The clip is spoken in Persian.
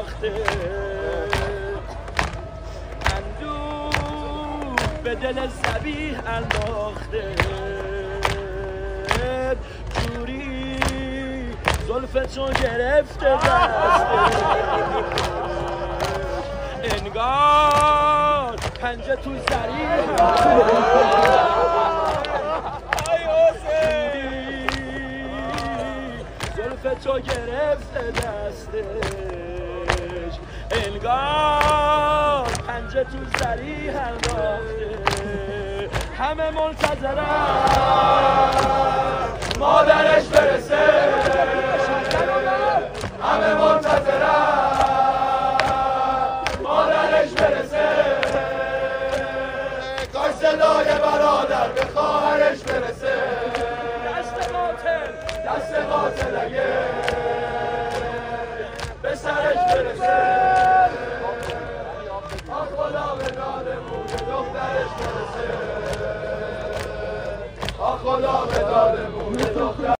انداخته، اندوه به دل ذبیح انداخته، جوری زلف چون گرفته دسته، انگار پنجه تو زریح زلف تو گرفته دستش، انگار پنجه تو زریح انداخته، همه منتظرن مادرش برسه، همه منتظرن مادرش برسه، کاش صدای برادر به خواهرش برسه، دست قاتل اگه به سرش برسه، آن خدا به دادمون به دخترش برسه، آن خدا به دادمون به دخترش